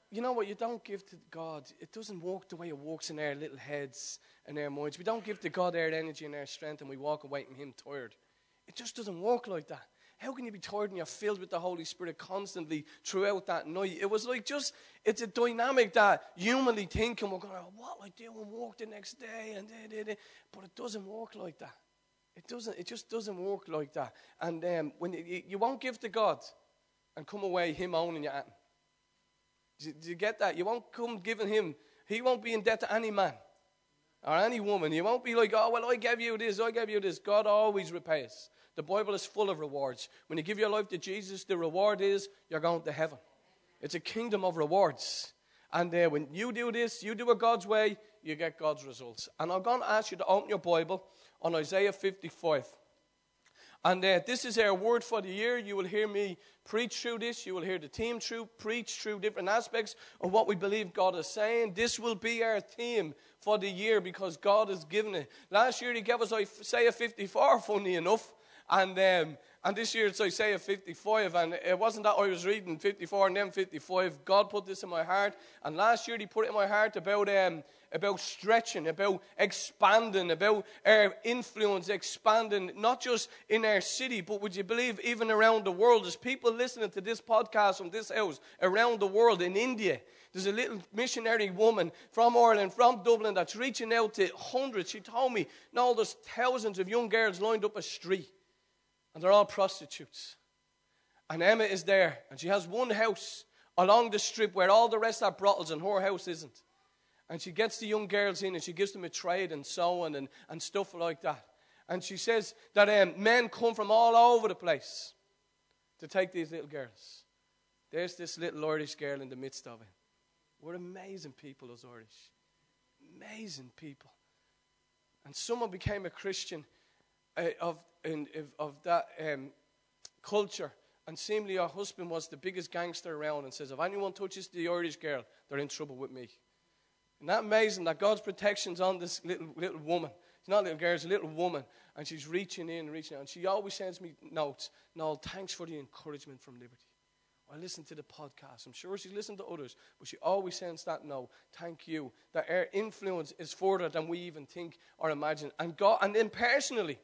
you know what? You don't give to God. It doesn't work the way it works in our little heads and our minds. We don't give to God our energy and our strength and we walk away from him tired. It just doesn't work like that. How can you be tired when you're filled with the Holy Spirit constantly throughout that night? It was like just, it's a dynamic that humanly thinking, we're going, what will I do and work the next day? But it doesn't work like that. It just doesn't work like that. And when you won't give to God and come away him owning you at him. Do you get that? You won't come giving him. He won't be in debt to any man or any woman. You won't be like, oh, well, I gave you this, I gave you this. God always repays. The Bible is full of rewards. When you give your life to Jesus, the reward is you're going to heaven. It's a kingdom of rewards. And when you do this, you do it God's way, you get God's results. And I'm going to ask you to open your Bible on Isaiah 55. And this is our word for the year. You will hear me preach through this. You will hear the team preach through different aspects of what we believe God is saying. This will be our theme for the year because God has given it. Last year he gave us Isaiah 54, funny enough. And this year it's Isaiah 55. And it wasn't that I was reading 54 and then 55. God put this in my heart. And last year he put it in my heart about stretching, about expanding, about our influence expanding, not just in our city, but would you believe even around the world. There's people listening to this podcast from this house around the world. In India, there's a little missionary woman from Ireland, from Dublin, that's reaching out to hundreds. She told me, no, there's thousands of young girls lined up a street, and they're all prostitutes. And Emma is there, and she has one house along the strip where all the rest are brothels, and her house isn't. And she gets the young girls in and she gives them a trade and so on and stuff like that. And she says that men come from all over the place to take these little girls. There's this little Irish girl in the midst of it. We're amazing people, us Irish. Amazing people. And someone became a Christian of that culture. And seemingly her husband was the biggest gangster around and says, if anyone touches the Irish girl, they're in trouble with me. Isn't that amazing that God's protection's on this little woman? It's not a little girl, it's a little woman. And she's reaching in and reaching out. And she always sends me notes. No, thanks for the encouragement from Liberty. I listen to the podcast. I'm sure she's listened to others. But she always sends that note. Thank you. That our influence is further than we even think or imagine. And God, and then personally,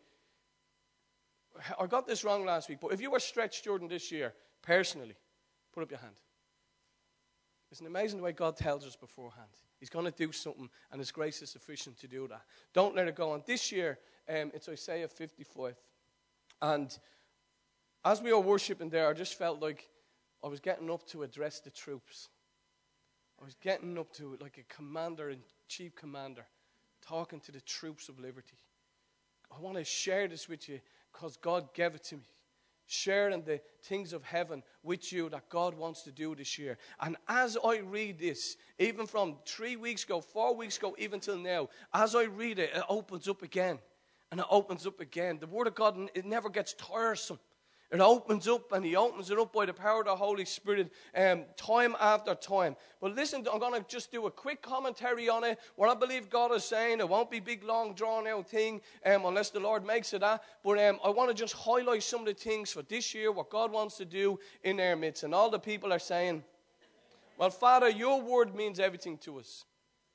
I got this wrong last week. But if you were stretched during this year, personally, put up your hand. Isn't it amazing the way God tells us beforehand? He's going to do something, and His grace is sufficient to do that. Don't let it go on. This year, it's Isaiah 55. And as we were worshiping there, I just felt like I was getting up to address the troops. I was getting up to it like a commander and chief commander, talking to the troops of Liberty. I want to share this with you because God gave it to me. Sharing the things of heaven with you that God wants to do this year. And as I read this, even from 3 weeks ago, 4 weeks ago, even till now, as I read it, it opens up again. And it opens up again. The Word of God, it never gets tiresome. It opens up, and He opens it up by the power of the Holy Spirit time after time. But listen, I'm going to just do a quick commentary on it. What I believe God is saying, it won't be big, long, drawn-out thing unless the Lord makes it that. But I want to just highlight some of the things for this year, what God wants to do in our midst. And all the people are saying, well, Father, your Word means everything to us.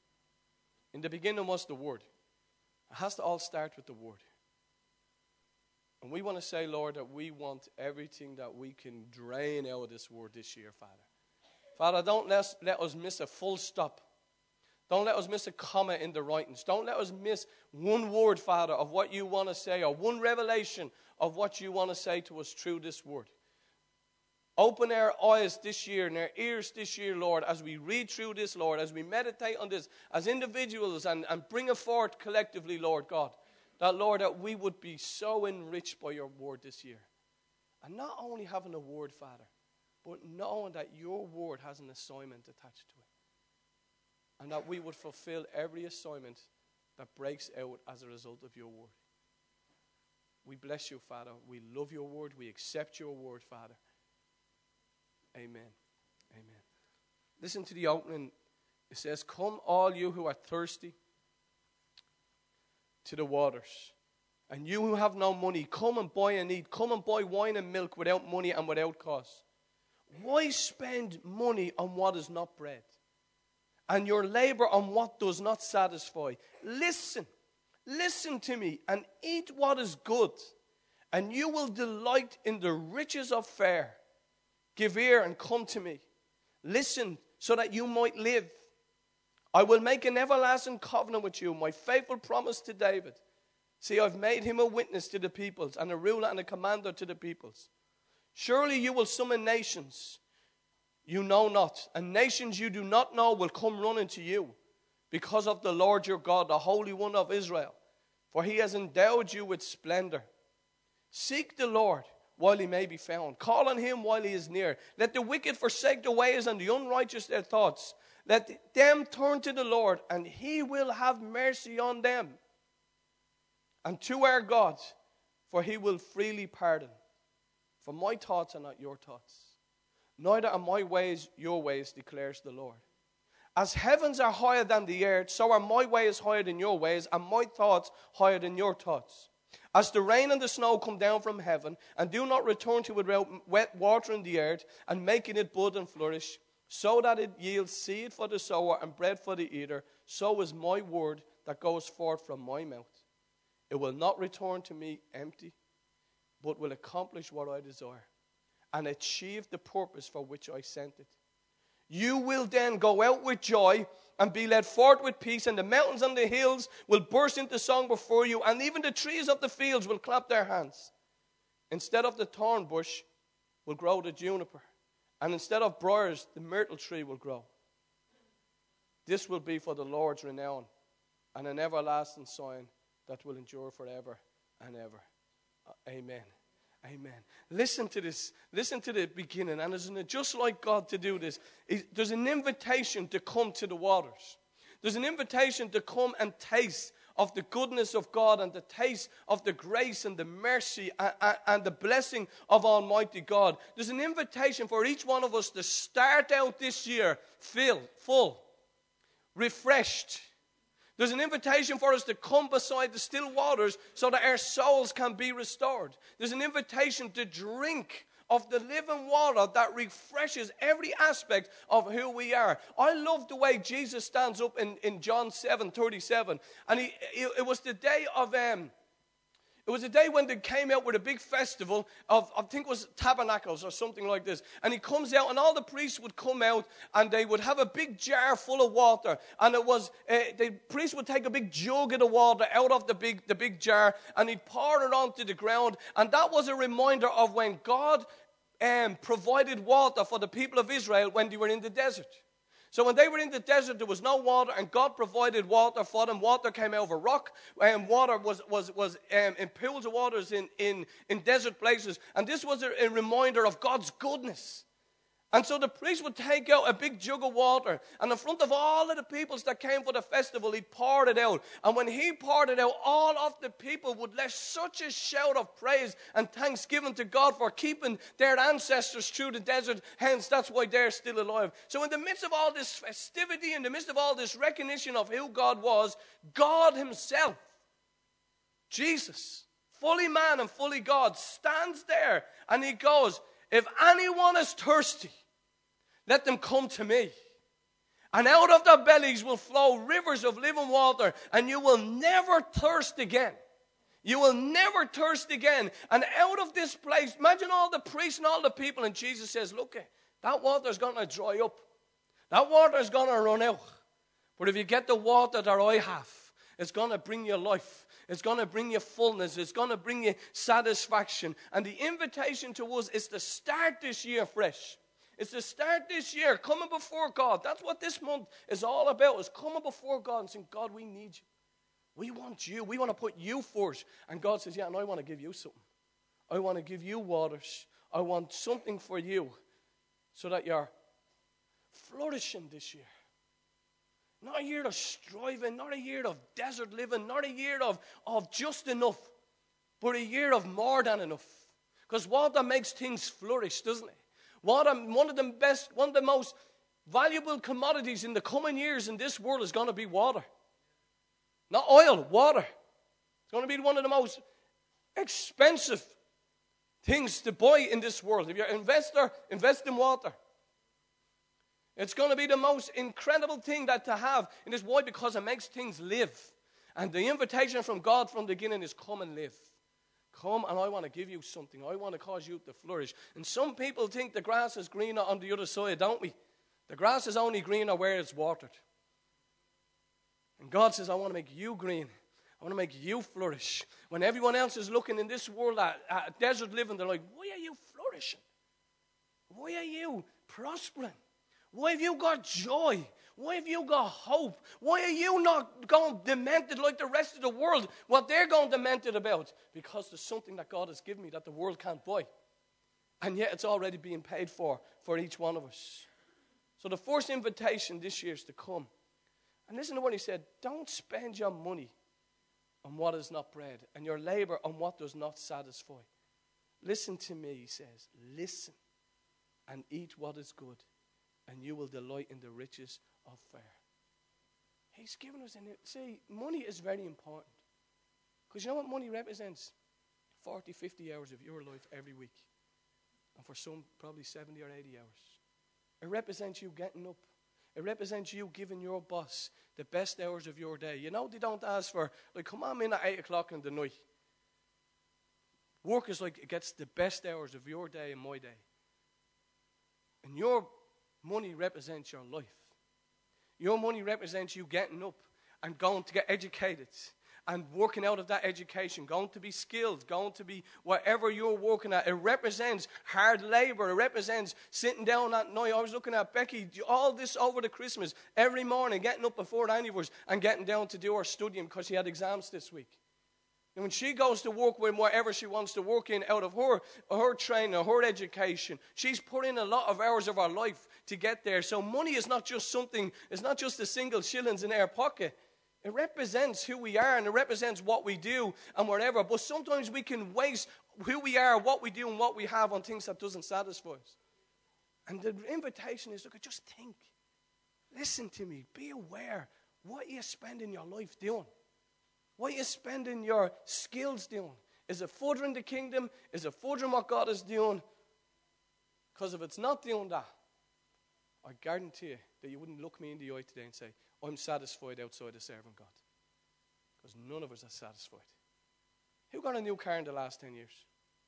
In the beginning was the Word. It has to all start with the Word. And we want to say, Lord, that we want everything that we can drain out of this word this year, Father. Father, don't let us miss a full stop. Don't let us miss a comma in the writings. Don't let us miss one word, Father, of what you want to say, or one revelation of what you want to say to us through this word. Open our eyes this year and our ears this year, Lord, as we read through this, Lord, as we meditate on this as individuals and bring it forth collectively, Lord God. That, Lord, that we would be so enriched by your word this year. And not only having a word, Father, but knowing that your word has an assignment attached to it. And that we would fulfill every assignment that breaks out as a result of your word. We bless you, Father. We love your word. We accept your word, Father. Amen. Amen. Listen to the opening. It says, come all you who are thirsty to the waters. And you who have no money, come and buy and eat. Come and buy wine and milk without money and without cost. Why spend money on what is not bread, and your labor on what does not satisfy? Listen to me, and eat what is good, and you will delight in the riches of fare. Give ear and come to me. Listen, so that you might live. I will make an everlasting covenant with you, my faithful promise to David. See, I've made him a witness to the peoples, and a ruler and a commander to the peoples. Surely you will summon nations you know not, and nations you do not know will come running to you, because of the Lord your God, the Holy One of Israel. For he has endowed you with splendor. Seek the Lord while he may be found. Call on him while he is near. Let the wicked forsake their ways, and the unrighteous their thoughts. Let them turn to the Lord, and he will have mercy on them. And to our God, for he will freely pardon. For my thoughts are not your thoughts, neither are my ways your ways, declares the Lord. As heavens are higher than the earth, so are my ways higher than your ways, and my thoughts higher than your thoughts. As the rain and the snow come down from heaven, and do not return to it without wet watering the earth, and making it bud and flourish, so that it yields seed for the sower and bread for the eater, so is my word that goes forth from my mouth. It will not return to me empty, but will accomplish what I desire, and achieve the purpose for which I sent it. You will then go out with joy and be led forth with peace, and the mountains and the hills will burst into song before you, and even the trees of the fields will clap their hands. Instead of the thorn bush will grow the juniper, and instead of briars the myrtle tree will grow. This will be for the Lord's renown, and an everlasting sign that will endure forever and ever. Amen. Amen. Listen to this. Listen to the beginning. And isn't it just like God to do this? There's an invitation to come to the waters. There's an invitation to come and taste of the goodness of God, and the taste of the grace and the mercy and the blessing of Almighty God. There's an invitation for each one of us to start out this year full, refreshed. There's an invitation for us to come beside the still waters so that our souls can be restored. There's an invitation to drink of the living water that refreshes every aspect of who we are. I love the way Jesus stands up in John 7:37. And it was the day of... It was a day when they came out with a big festival of, I think it was Tabernacles or something like this. And he comes out, and all the priests would come out, and they would have a big jar full of water. And it was, the priest would take a big jug of the water out of the big jar, and he'd pour it onto the ground. And that was a reminder of when God provided water for the people of Israel when they were in the desert. So when they were in the desert, there was no water, and God provided water for them. Water came out of a rock, and water was in pools of waters in desert places. And this was a reminder of God's goodness. And so the priest would take out a big jug of water, and in front of all of the peoples that came for the festival, he poured it out. And when he poured it out, all of the people would let such a shout of praise and thanksgiving to God for keeping their ancestors through the desert. Hence, that's why they're still alive. So in the midst of all this festivity, in the midst of all this recognition of who God was, God himself, Jesus, fully man and fully God, stands there, and he goes, if anyone is thirsty, let them come to me. And out of their bellies will flow rivers of living water, and you will never thirst again. You will never thirst again. And out of this place, imagine all the priests and all the people, and Jesus says, look, that water is going to dry up. That water is going to run out. But if you get the water that I have, it's going to bring you life. It's going to bring you fullness. It's going to bring you satisfaction. And the invitation to us is to start this year fresh. It's to start this year coming before God. That's what this month is all about, is coming before God and saying, God, we need you. We want you. We want to put you first. And God says, yeah, and I want to give you something. I want to give you waters. I want something for you so that you're flourishing this year. Not a year of striving, not a year of desert living, not a year of just enough, but a year of more than enough. Because water makes things flourish, doesn't it? Water, one of the most valuable commodities in the coming years in this world is going to be water. Not oil, water. It's going to be one of the most expensive things to buy in this world. If you're an investor, invest in water. It's going to be the most incredible thing that to have. And it's why? Because it makes things live. And the invitation from God from the beginning is come and live. Come and I want to give you something. I want to cause you to flourish. And some people think the grass is greener on the other side, don't we? The grass is only greener where it's watered. And God says, I want to make you green. I want to make you flourish. When everyone else is looking in this world at desert living, they're like, why are you flourishing? Why are you prospering? Why have you got joy? Why have you got hope? Why are you not going demented like the rest of the world? What they're going demented about? Because there's something that God has given me that the world can't buy. And yet it's already being paid for each one of us. So the first invitation this year is to come. And listen to what he said. Don't spend your money on what is not bread and your labor on what does not satisfy. Listen to me, he says. Listen and eat what is good, and you will delight in the riches of fare. He's given us, see, money is very important. Because you know what money represents? 40, 50 hours of your life every week. And for some, probably 70 or 80 hours. It represents you getting up. It represents you giving your boss the best hours of your day. You know, they don't ask for, like, come on in at 8 o'clock in the night. Work is like, it gets the best hours of your day and my day. And your money represents your life. Your money represents you getting up and going to get educated and working out of that education, going to be skilled, going to be whatever you're working at. It represents hard labor. It represents sitting down at night. I was looking at Becky, all this over the Christmas, every morning, getting up before any of us and getting down to do her studying because she had exams this week. And when she goes to work with whatever she wants to work in out of her training, her education, she's put in a lot of hours of her life to get there. So money is not just something, it's not just the single shillings in our pocket. It represents who we are and it represents what we do and whatever. But sometimes we can waste who we are, what we do and what we have on things that doesn't satisfy us. And the invitation is, look, just think. Listen to me. Be aware. What are you spending your life doing? What are you spending your skills doing? Is it furthering the kingdom? Is it furthering what God is doing? Because if it's not doing that, I guarantee you that you wouldn't look me in the eye today and say, I'm satisfied outside of serving God. Because none of us are satisfied. Who got a new car in the last 10 years?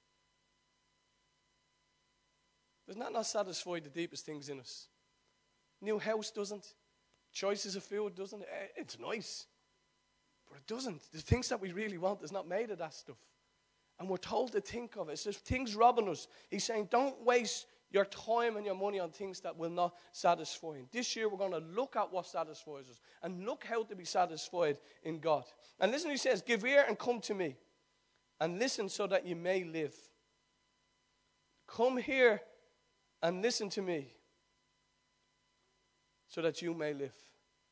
Does that not satisfy the deepest things in us? New house doesn't. Choices of food doesn't. It's nice. But it doesn't. The things that we really want is not made of that stuff. And we're told to think of it. It's just things robbing us. He's saying, don't waste your time and your money on things that will not satisfy. And this year we're going to look at what satisfies us. And look how to be satisfied in God. And listen, he says, give ear and come to me. And listen so that you may live. Come here and listen to me. So that you may live.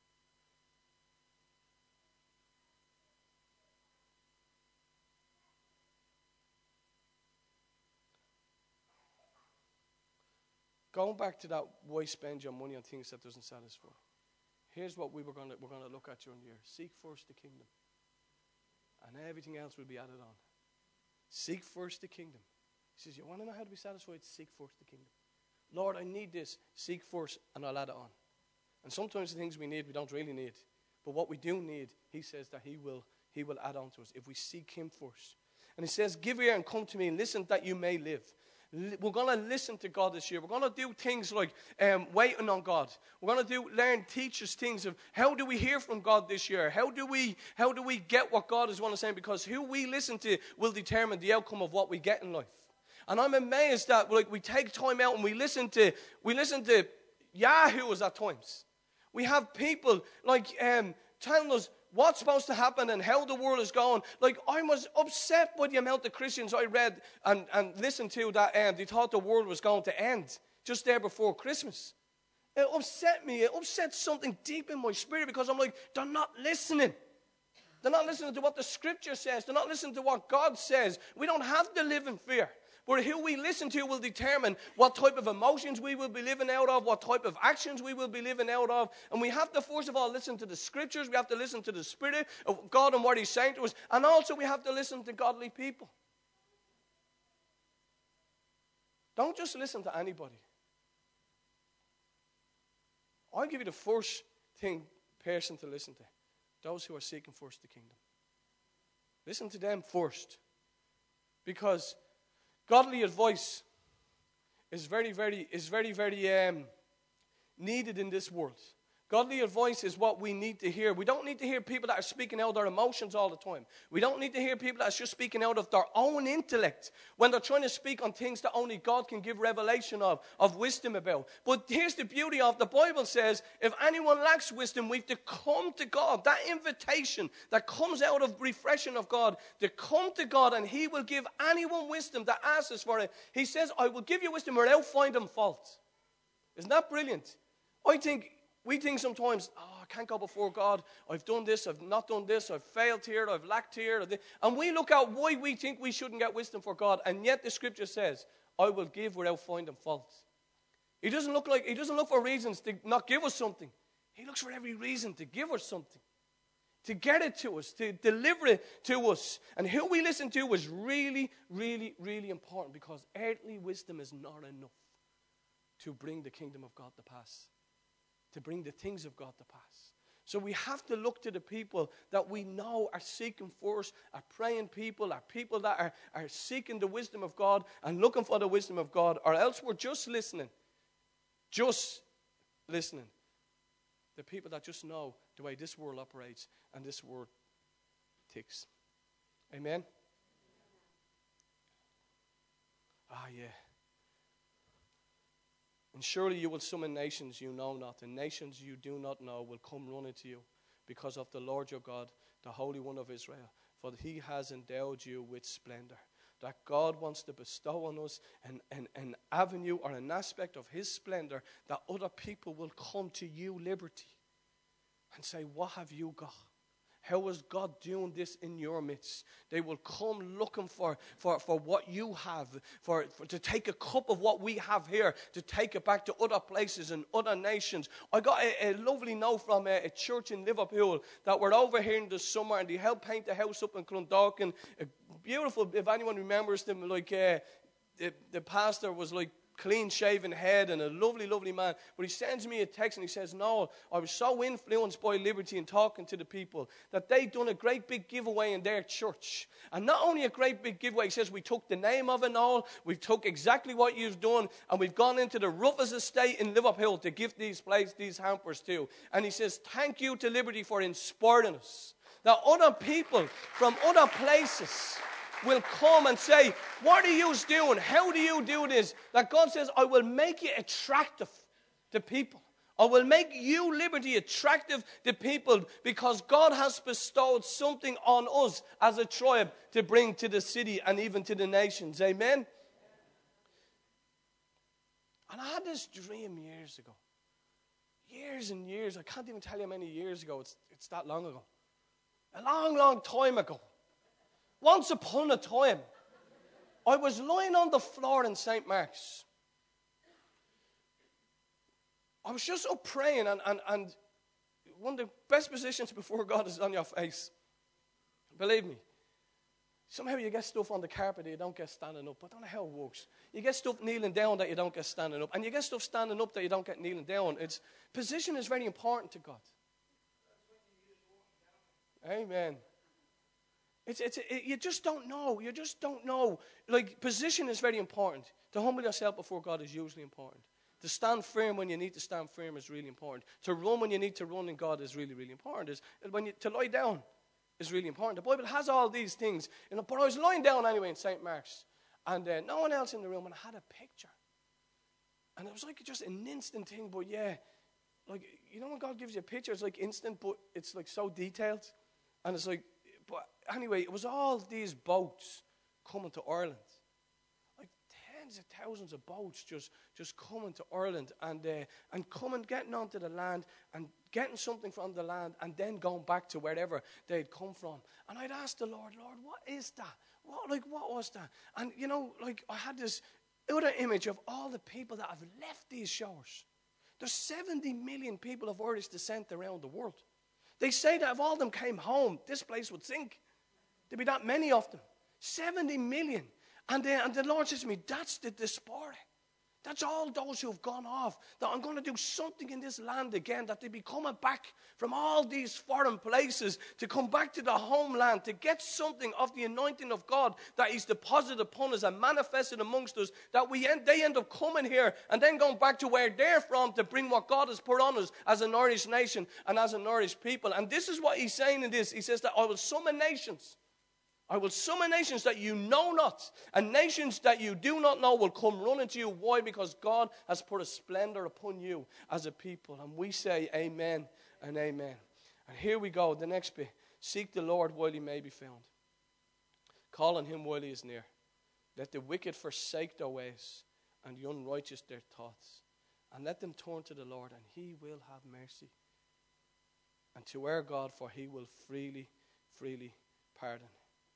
Going back to that, why spend your money on things that doesn't satisfy? Here's what we're going to look at during the year. Seek first the kingdom. And everything else will be added on. Seek first the kingdom. He says, you want to know how to be satisfied? Seek first the kingdom. Lord, I need this. Seek first and I'll add it on. And sometimes the things we need, we don't really need. But what we do need, he says that he will add on to us if we seek him first. And he says, give ear and come to me and listen that you may live. We're going to listen to God this year. We're going to do things like waiting on God. We're going to learn, teach us things of how do we hear from God this year? How do we get what God is wanting to say? Because who we listen to will determine the outcome of what we get in life. And I'm amazed that we take time out and we listen to yahoos at times. We have people telling us what's supposed to happen and how the world is going. Like, I was upset by the amount of Christians I read and listened to that they thought the world was going to end just there before Christmas. It upset me. It upset something deep in my spirit because I'm like, they're not listening. They're not listening to what the scripture says. They're not listening to what God says. We don't have to live in fear. But who we listen to will determine what type of emotions we will be living out of, what type of actions we will be living out of. And we have to, first of all, listen to the scriptures. We have to listen to the Spirit of God and what he's saying to us. And also we have to listen to godly people. Don't just listen to anybody. I'll give you the first person to listen to. Those who are seeking first the kingdom. Listen to them first. Because godly advice is very, very needed in this world. Godly advice is what we need to hear. We don't need to hear people that are speaking out their emotions all the time. We don't need to hear people that are just speaking out of their own intellect when they're trying to speak on things that only God can give revelation of wisdom about. But here's the beauty of the Bible says, if anyone lacks wisdom, we have to come to God. That invitation that comes out of refreshing of God, to come to God, and He will give anyone wisdom that asks for it. He says, I will give you wisdom without finding fault. Isn't that brilliant? We think sometimes, I can't go before God. I've done this, I've not done this, I've failed here, I've lacked here. And we look at why we think we shouldn't get wisdom for God. And yet the scripture says, I will give without finding fault. He doesn't look for reasons to not give us something. He looks for every reason to give us something. To get it to us, to deliver it to us. And who we listen to is really, really, really important, because earthly wisdom is not enough to bring the kingdom of God to pass. To bring the things of God to pass. So we have to look to the people that we know are seeking first, are praying people, are people that are seeking the wisdom of God and looking for the wisdom of God, or else we're just listening. Just listening. The people that just know the way this world operates and this world ticks. Amen? Yeah. And surely you will summon nations you know not, and nations you do not know will come running to you because of the Lord your God, the Holy One of Israel. For He has endowed you with splendor. That God wants to bestow on us an avenue or an aspect of His splendor, that other people will come to you, liberty, and say, what have you got? How is God doing this in your midst? They will come looking for what you have, to take a cup of what we have here, to take it back to other places and other nations. I got a lovely note from a church in Liverpool that were over here in the summer, and they helped paint the house up in Clondalkin. Beautiful, if anyone remembers them, like the pastor was like clean-shaven head and a lovely, lovely man. But he sends me a text and he says, Noel, I was so influenced by Liberty and talking to the people that they'd done a great big giveaway in their church. And not only a great big giveaway, he says, we took the name of it, Noel, we took exactly what you've done, and we've gone into the roughest estate in Liverpool to give these hampers to. And he says, thank you to Liberty for inspiring us. That other people from other places will come and say, what are you doing? How do you do this? That God says, I will make you attractive to people. I will make you, Liberty, attractive to people, because God has bestowed something on us as a tribe to bring to the city and even to the nations. Amen? And I had this dream years ago. Years and years. I can't even tell you how many years ago. It's that long ago. A long, long time ago. Once upon a time, I was lying on the floor in St. Mark's. I was just up praying, and one of the best positions before God is on your face. Believe me. Somehow you get stuff on the carpet that you don't get standing up. I don't know how it works. You get stuff kneeling down that you don't get standing up. And you get stuff standing up that you don't get kneeling down. Position is very important to God. Amen. You just don't know. You just don't know. Like, position is very important. To humble yourself before God is usually important. To stand firm when you need to stand firm is really important. To run when you need to run in God is really, really important. To lie down is really important. The Bible has all these things. But I was lying down anyway in St. Mark's. And no one else in the room. And I had a picture. And it was like just an instant thing. But yeah, like, you know when God gives you a picture, it's like instant, but it's like so detailed. And it's like, but anyway, it was all these boats coming to Ireland. Like tens of thousands of boats just coming to Ireland and getting onto the land and getting something from the land and then going back to wherever they'd come from. And I'd ask the Lord, what is that? What was that? And I had this other image of all the people that have left these shores. There's 70 million people of Irish descent around the world. They say that if all of them came home, this place would sink. There'd be that many of them. 70 million. And the Lord says to me, that's the diaspora. That's all those who have gone off. That I'm going to do something in this land again. That they be coming back from all these foreign places to come back to the homeland to get something of the anointing of God that He's deposited upon us and manifested amongst us. That they end up coming here and then going back to where they're from to bring what God has put on us as an Irish nation and as an Irish people. And this is what He's saying in this. He says that I will summon nations. I will summon nations that you know not, and nations that you do not know will come running to you. Why? Because God has put a splendor upon you as a people. And we say amen and amen. And here we go, the next bit. Seek the Lord while He may be found. Call on Him while He is near. Let the wicked forsake their ways, and the unrighteous their thoughts. And let them turn to the Lord, and He will have mercy. And to our God, for He will freely, freely pardon.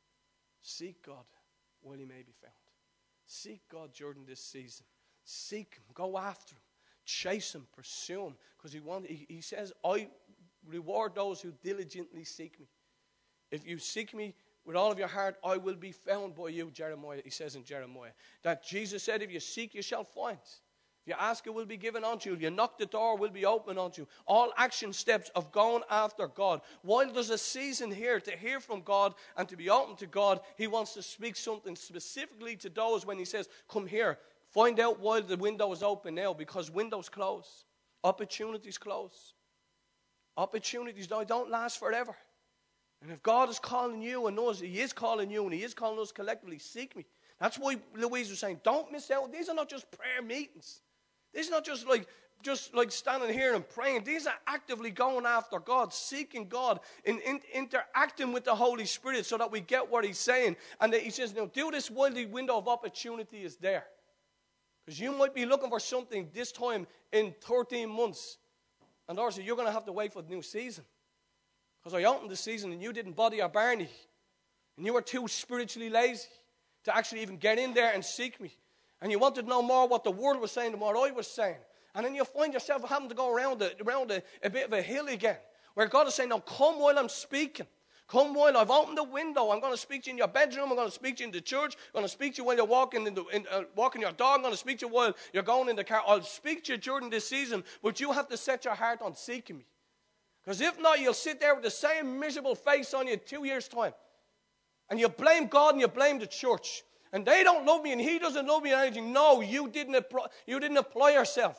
Seek God while He may be found. Seek God during this season. Seek Him. Go after Him. Chase Him. Pursue Him. Because He says, I reward those who diligently seek Me. If you seek Me with all of your heart, I will be found by you, Jeremiah. He says in Jeremiah. That Jesus said, if you seek, you shall find. If you ask, it will be given unto you. If you knock, the door will be open unto you. All action steps of going after God. While there's a season here to hear from God and to be open to God, He wants to speak something specifically to those when He says, come here. Find out why the window is open now, because windows close. Opportunities close. Opportunities don't last forever. And if God is calling you and us, He is calling you and He is calling us collectively, seek Me. That's why Louise was saying, don't miss out. These are not just prayer meetings. These are not just like standing here and praying. These are actively going after God, seeking God, interacting with the Holy Spirit so that we get what He's saying. And He says, now do this while the window of opportunity is there. Because you might be looking for something this time in 13 months. And also you're going to have to wait for the new season. Because I opened the season and you didn't bother your Barney. And you were too spiritually lazy to actually even get in there and seek Me. And you wanted to know more what the Word was saying than what I was saying. And then you find yourself having to go around a bit of a hill again. Where God is saying, now come while I'm speaking. Come while I've opened the window. I'm going to speak to you in your bedroom. I'm going to speak to you in the church. I'm going to speak to you while you're walking your dog. I'm going to speak to you while you're going in the car. I'll speak to you during this season. But you have to set your heart on seeking Me. Because if not, you'll sit there with the same miserable face on you in 2 years' time. And you blame God and you blame the church. And they don't love Me and He doesn't love Me and anything. No, you didn't apply yourself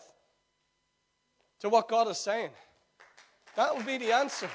to what God is saying. That would be the answer.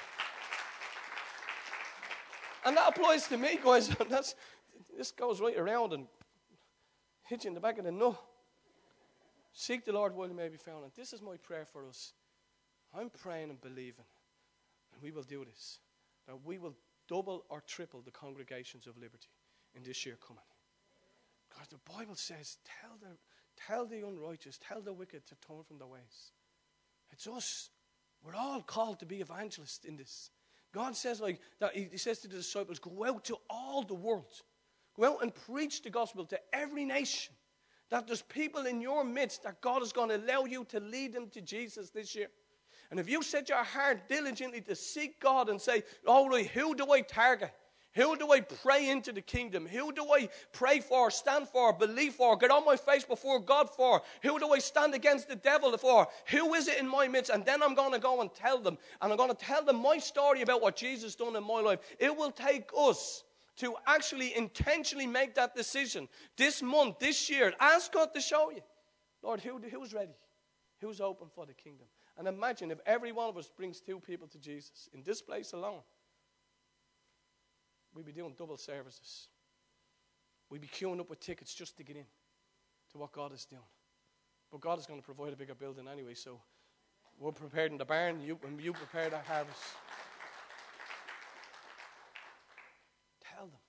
And that applies to me, guys. This goes right around and hits you in the back of the nut. Seek the Lord while He may be found. And this is my prayer for us. I'm praying and believing, and we will do this, that we will double or triple the congregations of Liberty in this year coming. Because the Bible says, tell the unrighteous, tell the wicked to turn from their ways. It's us. We're all called to be evangelists in this. God says that He says to the disciples, go out to all the world. Go out and preach the gospel to every nation. That there's people in your midst that God is going to allow you to lead them to Jesus this year. And if you set your heart diligently to seek God and say, all right, who do I target? Who do I pray into the kingdom? Who do I pray for, stand for, believe for, get on my face before God for? Who do I stand against the devil for? Who is it in my midst? And then I'm going to go and tell them. And I'm going to tell them my story about what Jesus done in my life. It will take us to actually intentionally make that decision this month, this year. Ask God to show you. Lord, who's ready? Who's open for the kingdom? And imagine if every one of us brings 2 people to Jesus in this place alone. We'd be doing double services. We'd be queuing up with tickets just to get in to what God is doing. But God is going to provide a bigger building anyway, so we're prepared in the barn, you prepare that harvest. Tell them.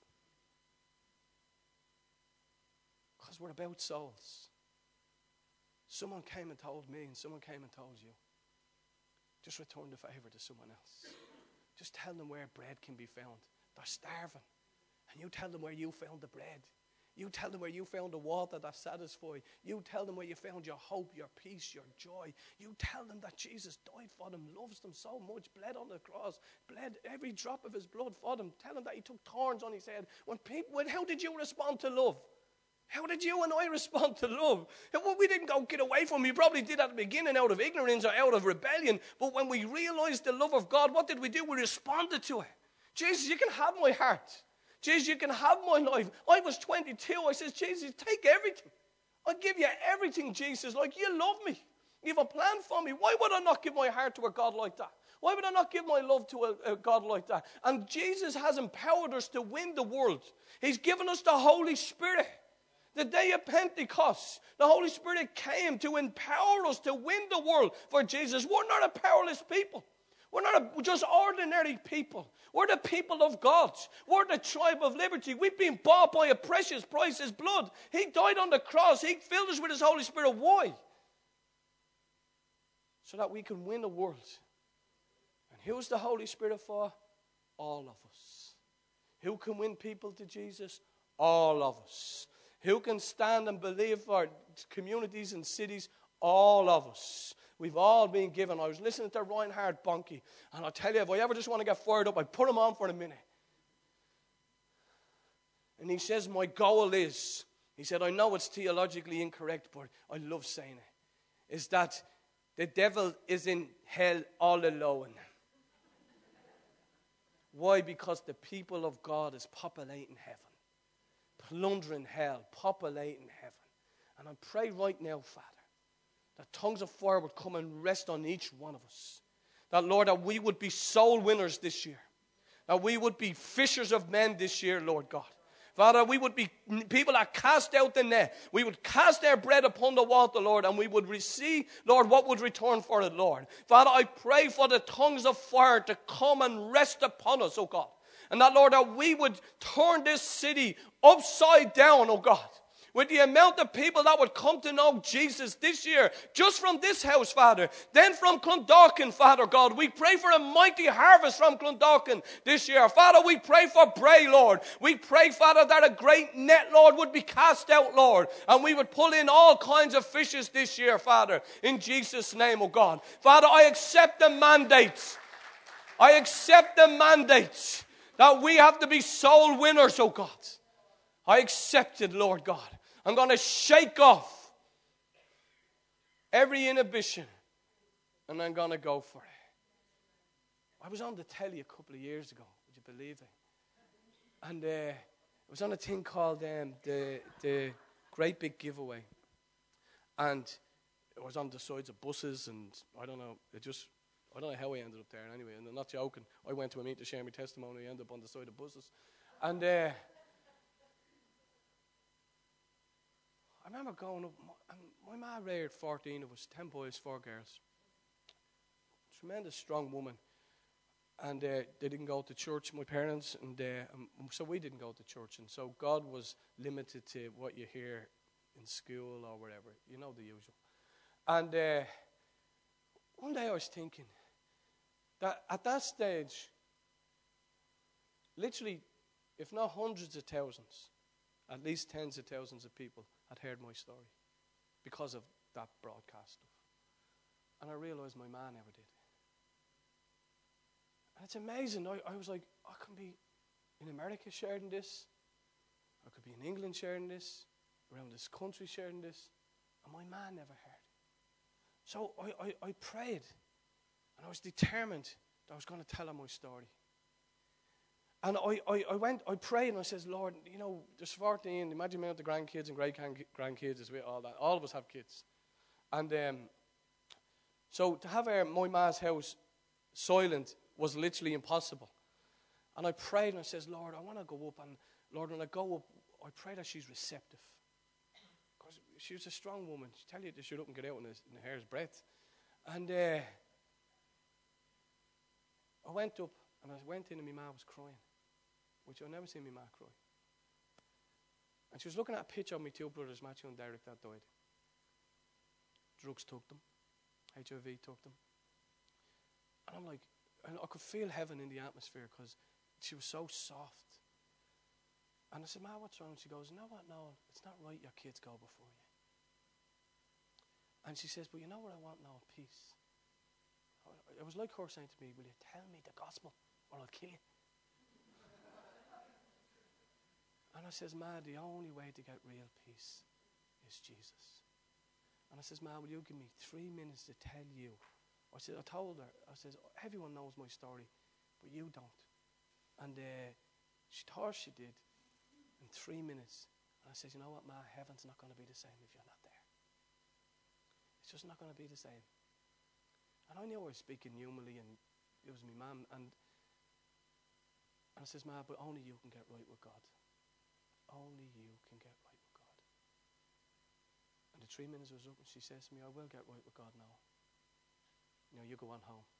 Because we're about souls. Someone came and told me, and someone came and told you. Just return the favor to someone else. Just tell them where bread can be found. They're starving. And you tell them where you found the bread. You tell them where you found the water that satisfies. You tell them where you found your hope, your peace, your joy. You tell them that Jesus died for them, loves them so much, bled on the cross, bled every drop of His blood for them. Tell them that He took thorns on His head. How did you respond to love? How did you and I respond to love? We didn't go get away from it. We probably did at the beginning out of ignorance or out of rebellion. But when we realized the love of God, what did we do? We responded to it. Jesus, you can have my heart. Jesus, you can have my life. I was 22. I said, Jesus, take everything. I'll give you everything, Jesus. Like, you love me. You have a plan for me. Why would I not give my heart to a God like that? Why would I not give my love to a God like that? And Jesus has empowered us to win the world. He's given us the Holy Spirit. The day of Pentecost, the Holy Spirit came to empower us to win the world for Jesus. We're not a powerless people. We're not just ordinary people. We're the people of God. We're the tribe of liberty. We've been bought by a precious price, His blood. He died on the cross. He filled us with His Holy Spirit. Why? So that we can win the world. And who's the Holy Spirit for? All of us. Who can win people to Jesus? All of us. Who can stand and believe for communities and cities? All of us. We've all been given. I was listening to Reinhard Bonnke, and I'll tell you, if I ever just want to get fired up, I put him on for a minute. And he says, my goal is, he said, I know it's theologically incorrect, but I love saying it, is that the devil is in hell all alone. Why? Because the people of God is populating heaven. Plundering hell, populating heaven. And I pray right now, Father, that tongues of fire would come and rest on each one of us. That, Lord, that we would be soul winners this year. That we would be fishers of men this year, Lord God. Father, we would be people that cast out the net. We would cast our bread upon the water, Lord, and we would receive, Lord, what would return for it, Lord. Father, I pray for the tongues of fire to come and rest upon us, oh God. And that, Lord, that we would turn this city upside down, oh God. With the amount of people that would come to know Jesus this year, just from this house, Father. Then from Clondalkin, Father God. We pray for a mighty harvest from Clondalkin this year. Father, we pray for Bray, Lord. We pray, Father, that a great net, Lord, would be cast out, Lord. And we would pull in all kinds of fishes this year, Father. In Jesus' name, oh God. Father, I accept the mandates. I accept the mandates that we have to be soul winners, oh God. I accept it, Lord God. I'm going to shake off every inhibition, and I'm going to go for it. I was on the telly a couple of years ago. Would you believe it? And it was on a thing called the Great Big Giveaway. And it was on the sides of buses, and I don't know how I ended up there anyway. And I'm not joking. I went to a meeting to share my testimony. I ended up on the side of buses. And I remember going up, and my ma reared 14 of us, 10 boys, 4 girls. Tremendous strong woman. And they didn't go to church, my parents, and so we didn't go to church. And so God was limited to what you hear in school or whatever. You know the usual. And one day I was thinking that at that stage, literally, if not hundreds of thousands, at least tens of thousands of people had heard my story because of that broadcast stuff. And I realized my man never did. And it's amazing. I was like, I can be in America sharing this. I could be in England sharing this. Around this country sharing this. And my man never heard. So I prayed. And I was determined that I was going to tell her my story. And I prayed and I said, Lord, you know, there's 14, imagine me with the grandkids and great-grandkids as well, all that. All of us have kids. And so to have my ma's house silent was literally impossible. And I prayed and I said, Lord, I want to go up. And Lord, when I go up, I pray that she's receptive. Because she was a strong woman. She tell you to shut up and get out in a hair's breadth. And I went up and I went in and my ma was crying. Which I've never seen my ma cry. And she was looking at a picture of my 2 brothers, Matthew and Derek, that died. Drugs took them. HIV took them. And I'm like, and I could feel heaven in the atmosphere because she was so soft. And I said, Ma, what's wrong? And she goes, you know what, no, it's not right your kids go before you. And she says, but you know what I want now? Peace. It was like her saying to me, will you tell me the gospel or I'll kill you? And I says, Ma, the only way to get real peace is Jesus. And I says, Ma, will you give me 3 minutes to tell you? I told her, I says, everyone knows my story, but you don't. And she thought she did in 3 minutes. And I says, you know what, Ma, heaven's not going to be the same if you're not there. It's just not going to be the same. And I knew I was speaking humanly, and it was my mum. And I says, Ma, but only you can get right with God. Only you can get right with God. And the 3 minutes was up, and she says to me, I will get right with God now. You go on home.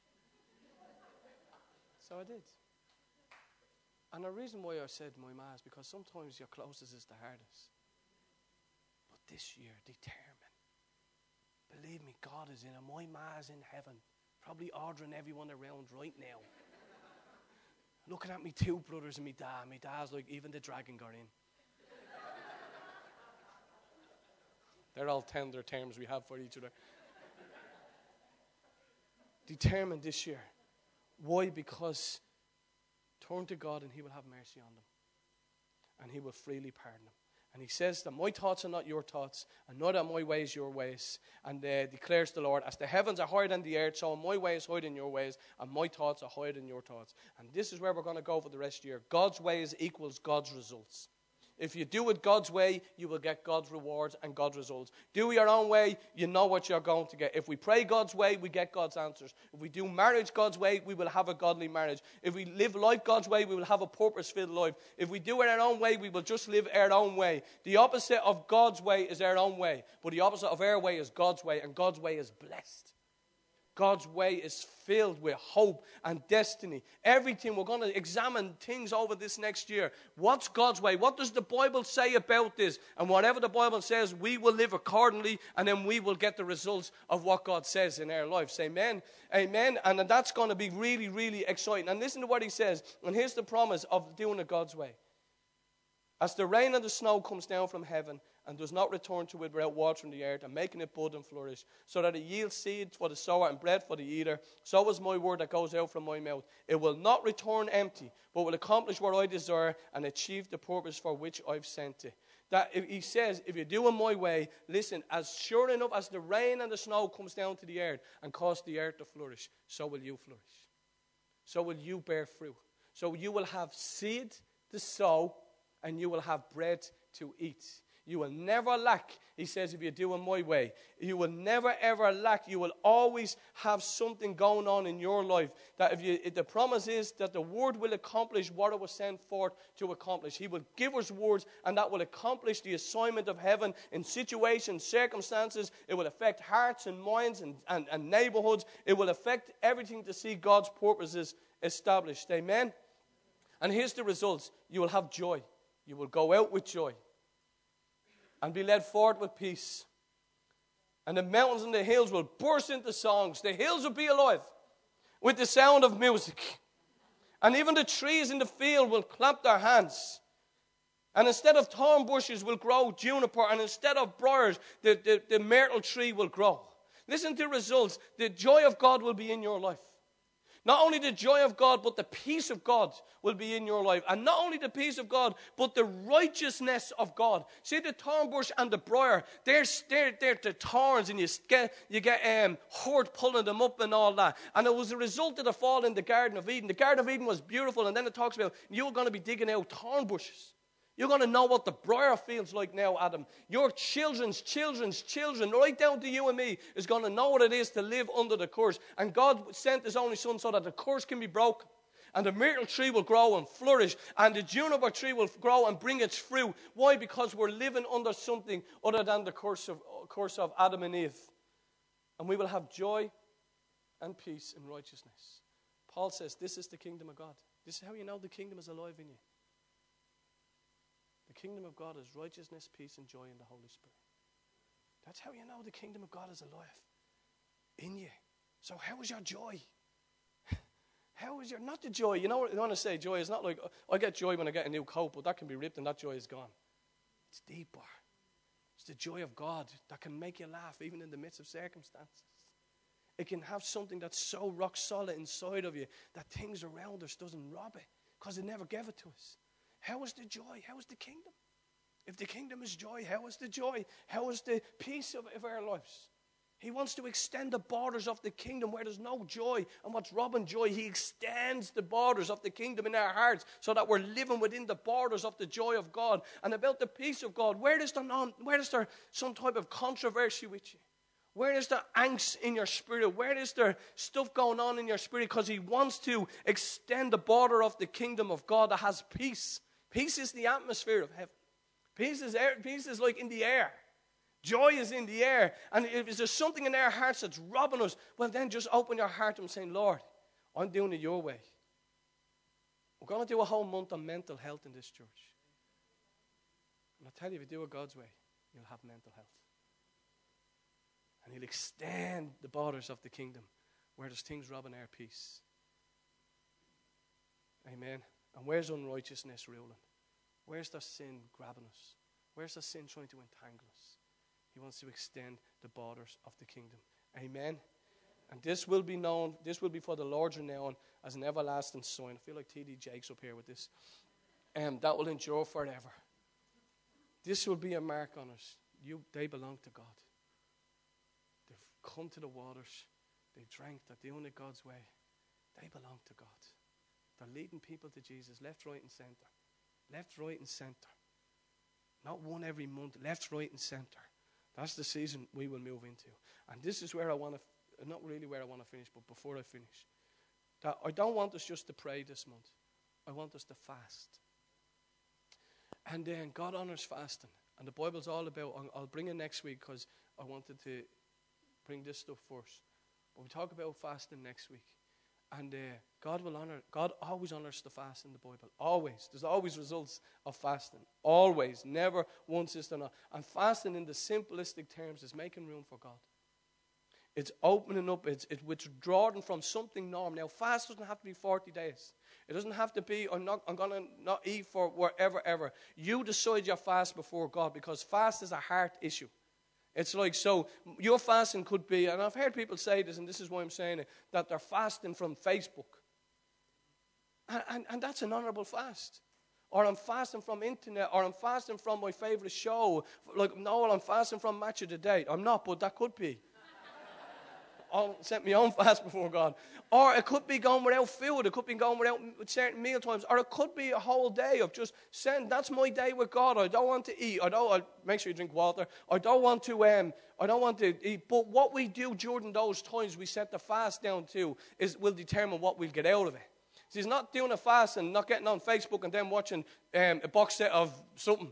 So I did. And the reason why I said my ma is because sometimes your closest is the hardest. But this year, determined. Believe me, God is in it. My ma is in heaven. Probably ordering everyone around right now. Looking at me 2 brothers and me dad. My dad's like, even the dragon got in. They're all tender terms we have for each other. Determined this year. Why? Because turn to God and he will have mercy on them. And he will freely pardon them. And he says that my thoughts are not your thoughts, and neither are my ways your ways. And declares the Lord, as the heavens are higher than the earth, so are my ways higher than your ways, and my thoughts are higher than your thoughts. And this is where we're going to go for the rest of the year. God's ways equals God's results. If you do it God's way, you will get God's rewards and God's results. Do your own way, you know what you're going to get. If we pray God's way, we get God's answers. If we do marriage God's way, we will have a godly marriage. If we live life God's way, we will have a purpose-filled life. If we do it our own way, we will just live our own way. The opposite of God's way is our own way. But the opposite of our way is God's way, and God's way is blessed. God's way is filled with hope and destiny. Everything, we're going to examine things over this next year. What's God's way? What does the Bible say about this? And whatever the Bible says, we will live accordingly, and then we will get the results of what God says in our lives. Amen. Amen. And that's going to be really, really exciting. And listen to what he says. And here's the promise of doing it God's way. As the rain and the snow comes down from heaven and does not return to it without watering the earth and making it bud and flourish, so that it yields seed for the sower and bread for the eater, so is my word that goes out from my mouth. It will not return empty, but will accomplish what I desire and achieve the purpose for which I've sent it. That he says, if you do it my way, listen, as sure enough as the rain and the snow comes down to the earth and cause the earth to flourish, so will you flourish. So will you bear fruit. So you will have seed to sow, and you will have bread to eat. You will never lack, he says, if you do it my way. You will never, ever lack. You will always have something going on in your life. That if the promise is that the word will accomplish what it was sent forth to accomplish. He will give us words, and that will accomplish the assignment of heaven in situations, circumstances. It will affect hearts and minds and neighborhoods. It will affect everything to see God's purposes established. Amen? And here's the results. You will have joy. You will go out with joy and be led forward with peace. And the mountains and the hills will burst into songs. The hills will be alive with the sound of music. And even the trees in the field will clap their hands. And instead of thorn bushes will grow juniper. And instead of briars, the myrtle tree will grow. Listen to the results. The joy of God will be in your life. Not only the joy of God, but the peace of God will be in your life. And not only the peace of God, but the righteousness of God. See, the thorn bush and the briar, they're the thorns, and you get hurt pulling them up and all that. And it was a result of the fall in the Garden of Eden. The Garden of Eden was beautiful, and then it talks about you're going to be digging out thorn bushes. You're going to know what the briar feels like now, Adam. Your children's children, right down to you and me, is going to know what it is to live under the curse. And God sent his only son so that the curse can be broken. And the myrtle tree will grow and flourish. And the juniper tree will grow and bring its fruit. Why? Because we're living under something other than the curse of Adam and Eve. And we will have joy and peace and righteousness. Paul says this is the kingdom of God. This is how you know the kingdom is alive in you. The kingdom of God is righteousness, peace, and joy in the Holy Spirit. That's how you know the kingdom of God is alive in you. So how is your joy? How is your, not the joy, you know what I want to say, joy is not like, I get joy when I get a new coat, but that can be ripped and that joy is gone. It's deeper. It's the joy of God that can make you laugh even in the midst of circumstances. It can have something that's so rock solid inside of you that things around us doesn't rob it because it never gave it to us. How is the joy? How is the kingdom? If the kingdom is joy, how is the joy? How is the peace of our lives? He wants to extend the borders of the kingdom where there's no joy. And what's robbing joy? He extends the borders of the kingdom in our hearts so that we're living within the borders of the joy of God. And about the peace of God, where is there some type of controversy with you? Where is there angst in your spirit? Where is there stuff going on in your spirit? Because he wants to extend the border of the kingdom of God that has peace. Peace is the atmosphere of heaven. Peace is like in the air. Joy is in the air. And if there's something in our hearts that's robbing us, well then just open your heart and say, Lord, I'm doing it your way. We're going to do a whole month on mental health in this church. And I'll tell you, if you do it God's way, you'll have mental health. And he'll extend the borders of the kingdom where there's things robbing our peace. Amen. And where's unrighteousness ruling? Where's the sin grabbing us? Where's the sin trying to entangle us? He wants to extend the borders of the kingdom. Amen. And this will be known, this will be for the Lord's renown as an everlasting sign. I feel like T.D. Jakes up here with this. That will endure forever. This will be a mark on us. They belong to God. They've come to the waters. They've drank. They're doing it God's way. They belong to God. They're leading people to Jesus, left, right, and center. Left, right, and center. Not one every month. Left, right, and center. That's the season we will move into. And this is where I want to, not really where I want to finish, but before I finish. That I don't want us just to pray this month. I want us to fast. And then God honors fasting. And the Bible's all about, I'll bring it next week because I wanted to bring this stuff first. But we talk about fasting next week. And God always honors the fast in the Bible. Always. There's always results of fasting. Always. Never once is there not. And fasting in the simplistic terms is making room for God. It's opening up. It's withdrawing from something normal. Now, fast doesn't have to be 40 days. It doesn't have to be, I'm going to not eat for wherever, ever. You decide your fast before God because fast is a heart issue. It's like, so your fasting could be, and I've heard people say this, and this is why I'm saying it, that they're fasting from Facebook. And that's an honorable fast. Or I'm fasting from internet, or I'm fasting from my favorite show. Like, no, I'm fasting from Match of the Day. I'm not, but that could be. I'll set my own fast before God. Or it could be going without food. It could be going without certain meal times. Or it could be a whole day of just saying, that's my day with God. I don't want to eat. I'll make sure you drink water. I don't want to eat. But what we do during those times we set the fast down to will determine what we'll get out of it. So he's not doing a fast and not getting on Facebook and then watching a box set of something.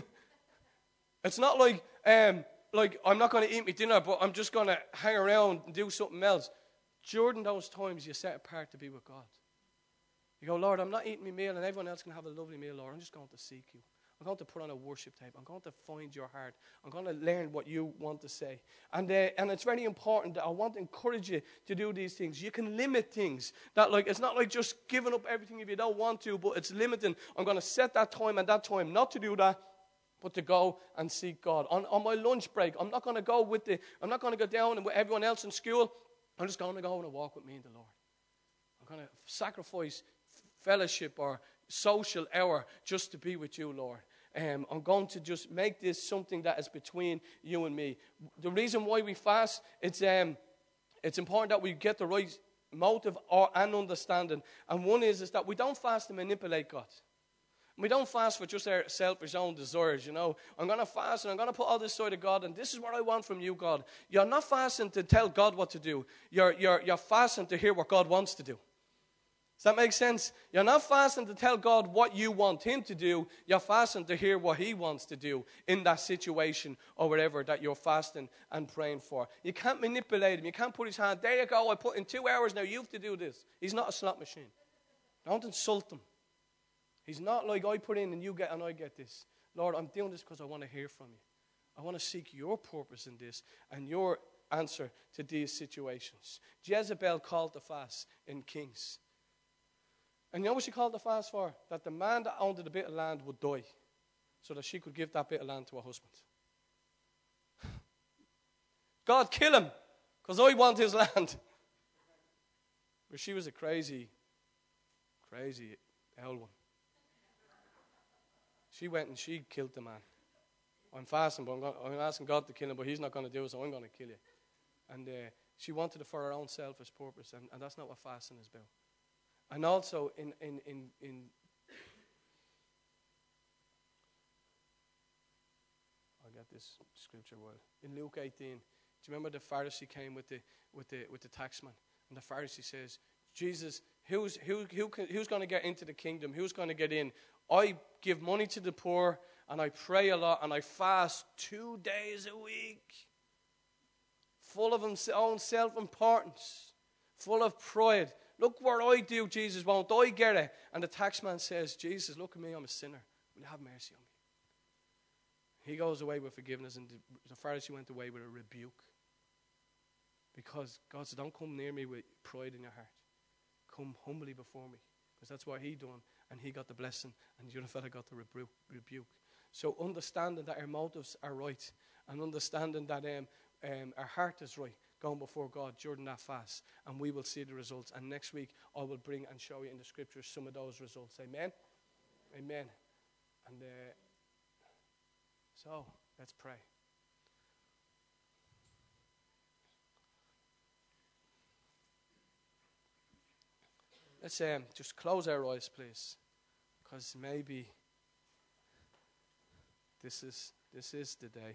It's not like I'm not going to eat my dinner, but I'm just going to hang around and do something else. During those times, you set apart to be with God. You go, Lord, I'm not eating my meal, and everyone else can have a lovely meal, Lord. I'm just going to seek you. I'm going to put on a worship tape. I'm going to find your heart. I'm going to learn what you want to say. And it's very important that I want to encourage you to do these things. You can limit things. It's not like just giving up everything if you don't want to, but it's limiting. I'm going to set that time and that time not to do that, but to go and seek God. On my lunch break, I'm not going to go down with everyone else in school. I'm just going to go on a walk with me and the Lord. I'm going to sacrifice fellowship or social hour just to be with you, Lord. I'm going to just make this something that is between you and me. The reason why we fast, it's important that we get the right motive and understanding. And one is that we don't fast to manipulate God. We don't fast for just our selfish own desires, you know. I'm going to fast and I'm going to put all this side of God, and this is what I want from you, God. You're not fasting to tell God what to do. You're fasting to hear what God wants to do. Does that make sense? You're not fasting to tell God what you want him to do. You're fasting to hear what he wants to do in that situation or whatever that you're fasting and praying for. You can't manipulate him. You can't put his hand, there you go, I put in 2 hours, now you have to do this. He's not a slot machine. Don't insult him. He's not like I put in and you get and I get this. Lord, I'm doing this because I want to hear from you. I want to seek your purpose in this and your answer to these situations. Jezebel called the fast in Kings. And you know what she called the fast for? That the man that owned the bit of land would die so that she could give that bit of land to her husband. God, kill him because I want his land. But she was a crazy old one. She went and she killed the man. I'm fasting, but I'm asking God to kill him, but he's not going to do it, so I'm going to kill you. And she wanted it for her own selfish purpose, and that's not what fasting is about. And also in I'll get this scripture well. In Luke 18, do you remember the Pharisee came with the taxman? And the Pharisee says, Jesus, who's going to get into the kingdom? Who's going to get in? I give money to the poor, and I pray a lot, and I fast 2 days a week. Full of his own self-importance. Full of pride. Look what I do, Jesus, won't I get it? And the taxman says, Jesus, look at me, I'm a sinner. Will you have mercy on me? He goes away with forgiveness, and the Pharisee went away with a rebuke. Because God said, don't come near me with pride in your heart. Come humbly before me. Because that's what he done, and he got the blessing, and the other fella got the rebuke. So understanding that our motives are right, and understanding that our heart is right, going before God during that fast, and we will see the results. And next week, I will bring and show you in the scriptures some of those results. Amen? Amen. And so, let's pray. Let's just close our eyes, please, because maybe this is the day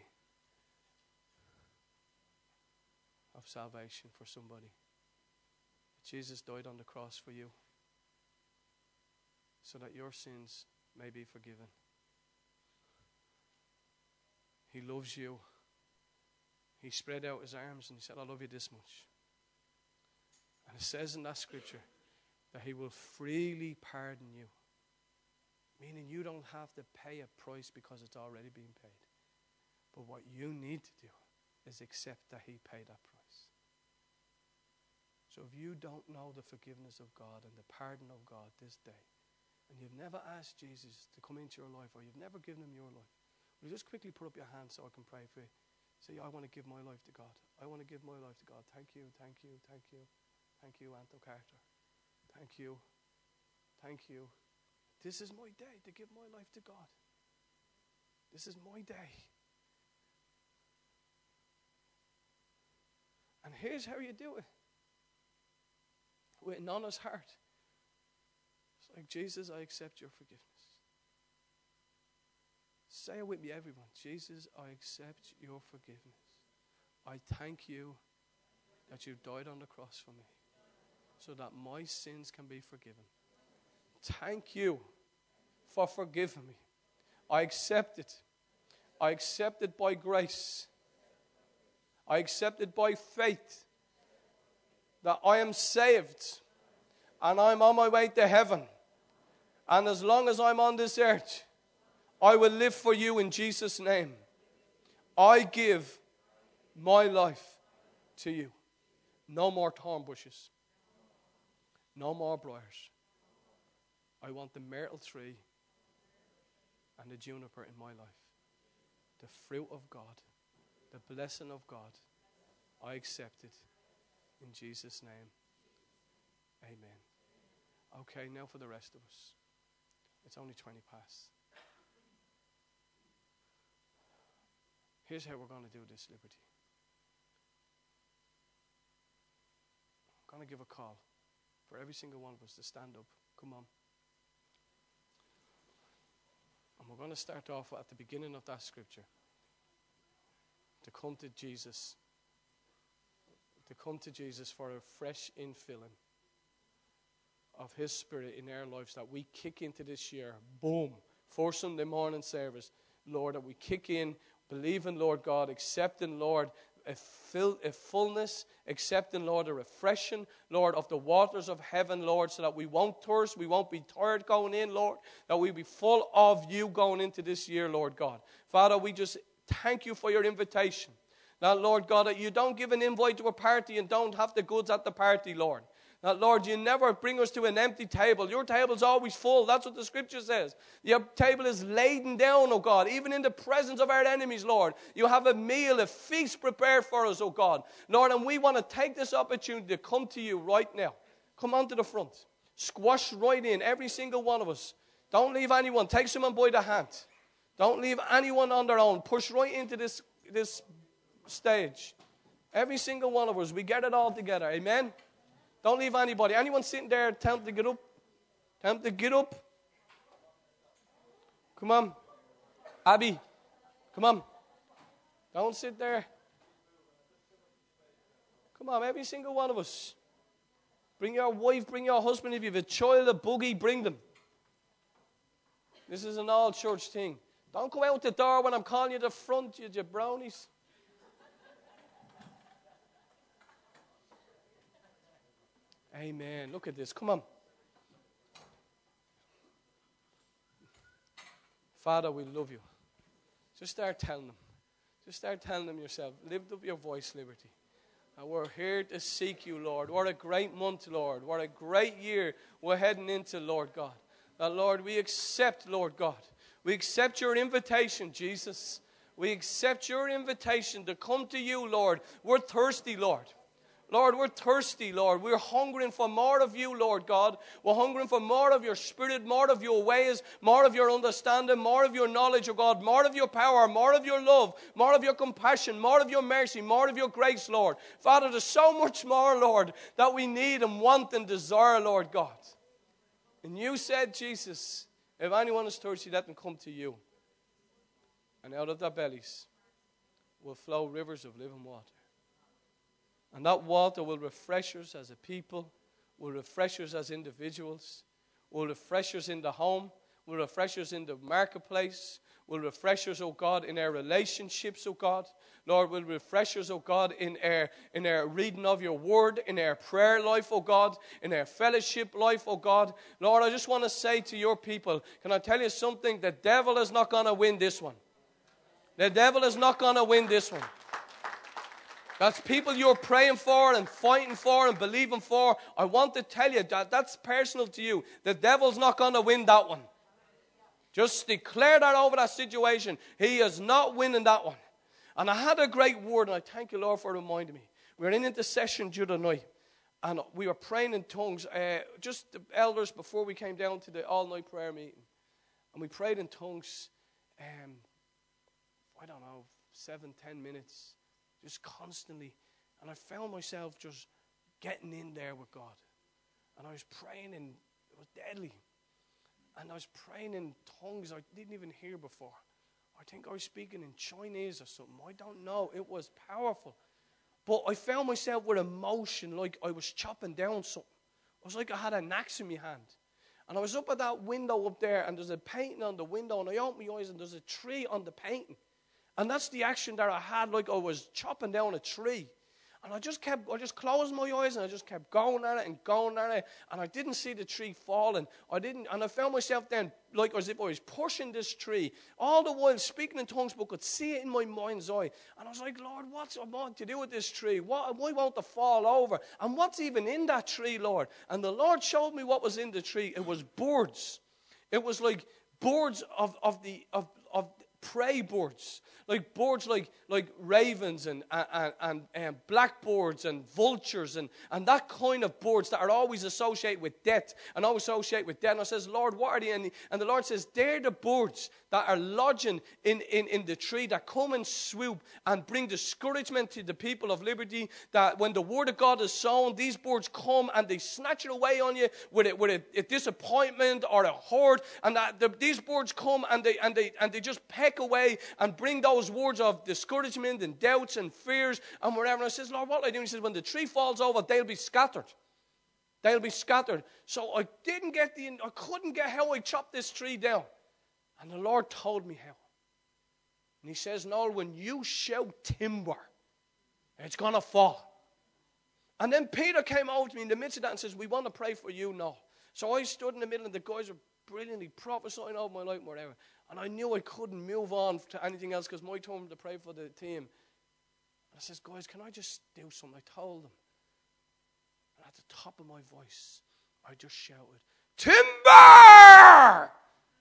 of salvation for somebody. Jesus died on the cross for you so that your sins may be forgiven. He loves you. He spread out his arms and he said, I love you this much. And it says in that scripture that he will freely pardon you. Meaning you don't have to pay a price because it's already been paid. But what you need to do is accept that he paid that price. So if you don't know the forgiveness of God and the pardon of God this day, and you've never asked Jesus to come into your life, or you've never given him your life, will you just quickly put up your hand so I can pray for you? Say, I want to give my life to God. I want to give my life to God. Thank you, thank you, thank you. Thank you, Anto Carter. Thank you. Thank you. This is my day to give my life to God. This is my day. And here's how you do it. With an honest heart. It's like, Jesus, I accept your forgiveness. Say it with me, everyone. Jesus, I accept your forgiveness. I thank you that you died on the cross for me so that my sins can be forgiven. Thank you for forgiving me. I accept it. I accept it by grace. I accept it by faith that I am saved and I'm on my way to heaven. And as long as I'm on this earth, I will live for you in Jesus' name. I give my life to you. No more thorn bushes. No more briars. I want the myrtle tree and the juniper in my life. The fruit of God, the blessing of God. I accept it in Jesus' name. Amen. Okay, now for the rest of us. It's only 20 past. Here's how we're going to do this, Liberty. I'm going to give a call for every single one of us to stand up. Come on. And we're going to start off at the beginning of that scripture. To come to Jesus. To come to Jesus for a fresh infilling of his spirit in our lives, that we kick into this year. Boom. For Sunday morning service. Lord, that we kick in, believing, Lord God, accepting, Lord, a fullness, accepting, Lord, a refreshing, Lord, of the waters of heaven, Lord, so that we won't thirst, we won't be tired going in, Lord, that we be full of you going into this year, Lord God. Father, we just thank you for your invitation. Now, Lord God, that you don't give an invite to a party and don't have the goods at the party, Lord. Now, Lord, you never bring us to an empty table. Your table's always full. That's what the scripture says. Your table is laden down, oh God, even in the presence of our enemies, Lord. You have a meal, a feast prepared for us, oh God. Lord, and we want to take this opportunity to come to you right now. Come on to the front. Squash right in, every single one of us. Don't leave anyone. Take someone by the hand. Don't leave anyone on their own. Push right into this stage. Every single one of us, we get it all together. Amen? Don't leave anybody. Anyone sitting there, tell them to get up. Tell them to get up. Come on. Abby, come on. Don't sit there. Come on, every single one of us. Bring your wife, bring your husband. If you have a child, a buggy, bring them. This is an all-church thing. Don't go out the door when I'm calling you to the front, you jabronis. Amen. Look at this. Come on. Father, we love you. Just start telling them. Just start telling them yourself. Lift up your voice, Liberty. And we're here to seek you, Lord. What a great month, Lord. What a great year we're heading into, Lord God. Lord, we accept, Lord God. We accept your invitation, Jesus. We accept your invitation to come to you, Lord. We're thirsty, Lord. Lord, we're thirsty, Lord. We're hungering for more of you, Lord God. We're hungering for more of your spirit, more of your ways, more of your understanding, more of your knowledge, oh God, more of your power, more of your love, more of your compassion, more of your mercy, more of your grace, Lord. Father, there's so much more, Lord, that we need and want and desire, Lord God. And you said, Jesus, if anyone is thirsty, let them come to you. And out of their bellies will flow rivers of living water. And that water will refresh us as a people, will refresh us as individuals, will refresh us in the home, will refresh us in the marketplace, will refresh us, oh God, in our relationships, oh God. Lord, will refresh us, oh God, in our reading of your word, in our prayer life, oh God, in our fellowship life, oh God. Lord, I just want to say to your people, can I tell you something? The devil is not going to win this one. The devil is not going to win this one. That's people you're praying for and fighting for and believing for. I want to tell you that that's personal to you. The devil's not going to win that one. Just declare that over that situation. He is not winning that one. And I had a great word, and I thank you, Lord, for reminding me. We were in intercession the other night, and we were praying in tongues. Just the elders before we came down to the all-night prayer meeting. And we prayed in tongues, 7-10 minutes. Just constantly. And I found myself just getting in there with God. And I was praying, and it was deadly. And I was praying in tongues I didn't even hear before. I think I was speaking in Chinese or something. I don't know. It was powerful. But I found myself with emotion, like I was chopping down something. It was like I had an axe in my hand. And I was up at that window up there, and there's a painting on the window, and I opened my eyes, and there's a tree on the painting. And that's the action that I had, like I was chopping down a tree. And I just closed my eyes, and I just kept going at it and going at it. And I didn't see the tree falling. And I found myself then, like as if I was pushing this tree. All the while speaking in tongues, but could see it in my mind's eye. And I was like, Lord, what's I want to do with this tree? Why won't it fall over? And what's even in that tree, Lord? And the Lord showed me what was in the tree. It was birds. It was like birds of prey birds, like birds like ravens and blackbirds and vultures and that kind of birds that are always associated with death and always associated with death. And I says, Lord, what are they? And the Lord says, they're the birds that are lodging in the tree that come and swoop and bring discouragement to the people of Liberty, that when the word of God is sown, these birds come and they snatch it away on you with a disappointment or a hurt, and these birds come and they just peck away and bring those words of discouragement and doubts and fears and whatever. And I says, Lord, what will I do? He says, when the tree falls over, they'll be scattered. They'll be scattered. So I couldn't get how I chopped this tree down. And the Lord told me how. And he says, Noel, when you shout timber, it's going to fall. And then Peter came over to me in the midst of that and says, we want to pray for you now. So I stood in the middle, and the guys were brilliantly prophesying over my life and whatever. And I knew I couldn't move on to anything else because my turn to pray for the team. And I says, guys, can I just do something? I told them. And at the top of my voice, I just shouted, timber!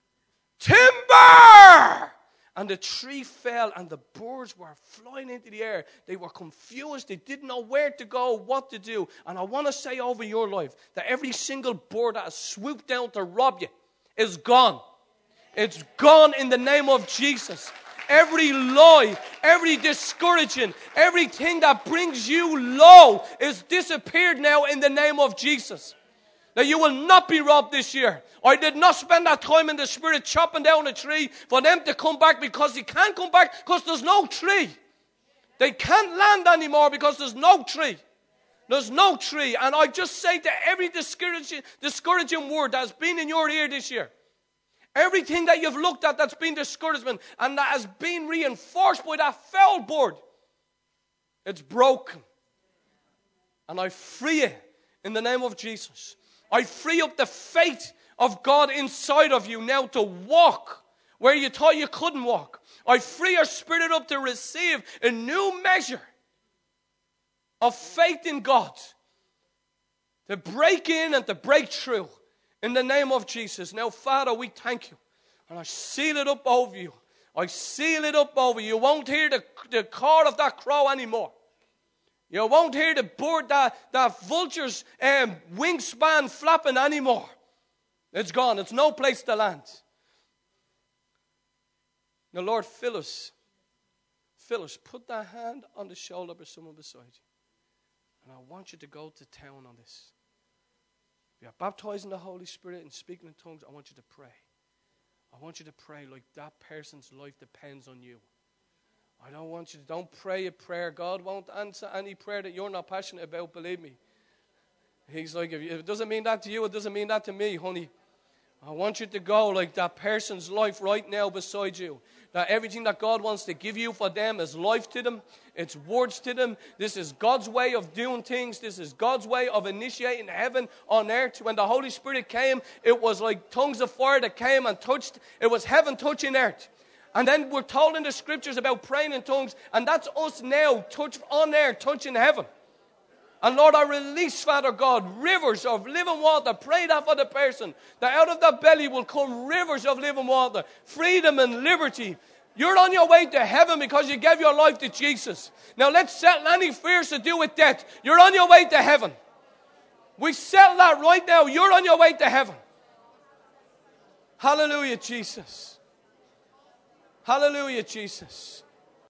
Timber! And the tree fell, and the birds were flying into the air. They were confused. They didn't know where to go, what to do. And I want to say over your life that every single bird that has swooped down to rob you is gone. It's gone in the name of Jesus. Every lie, every discouraging, everything that brings you low is disappeared now in the name of Jesus. Now you will not be robbed this year. I did not spend that time in the Spirit chopping down a tree for them to come back, because they can't come back because there's no tree. They can't land anymore because there's no tree. There's no tree. And I just say to every discouraging word that's been in your ear this year, everything that you've looked at that's been discouragement and that has been reinforced by that foul board, it's broken. And I free you in the name of Jesus. I free up the faith of God inside of you now to walk where you thought you couldn't walk. I free your spirit up to receive a new measure of faith in God, to break in and to break through in the name of Jesus. Now, Father, we thank you. And I seal it up over you. I seal it up over you. You won't hear the call of that crow anymore. You won't hear the bird, that vulture's wingspan flapping anymore. It's gone. It's no place to land. Now, Lord, fill us. Fill us. Put that hand on the shoulder of someone beside you. And I want you to go to town on this. If you're baptized in the Holy Spirit and speaking in tongues, I want you to pray. I want you to pray like that person's life depends on you. I don't want you to, don't pray a prayer. God won't answer any prayer that you're not passionate about, believe me. He's like, if it doesn't mean that to you, it doesn't mean that to me, honey. I want you to go like that person's life right now beside you. That everything that God wants to give you for them is life to them. It's words to them. This is God's way of doing things. This is God's way of initiating heaven on earth. When the Holy Spirit came, it was like tongues of fire that came and touched. It was heaven touching earth. And then we're told in the scriptures about praying in tongues. And that's us now, touch on earth, touching heaven. And Lord, I release, Father God, rivers of living water. Pray that for the person. That out of their belly will come rivers of living water. Freedom and liberty. You're on your way to heaven because you gave your life to Jesus. Now let's settle any fears to do with death. You're on your way to heaven. We settle that right now. You're on your way to heaven. Hallelujah, Jesus. Hallelujah, Jesus.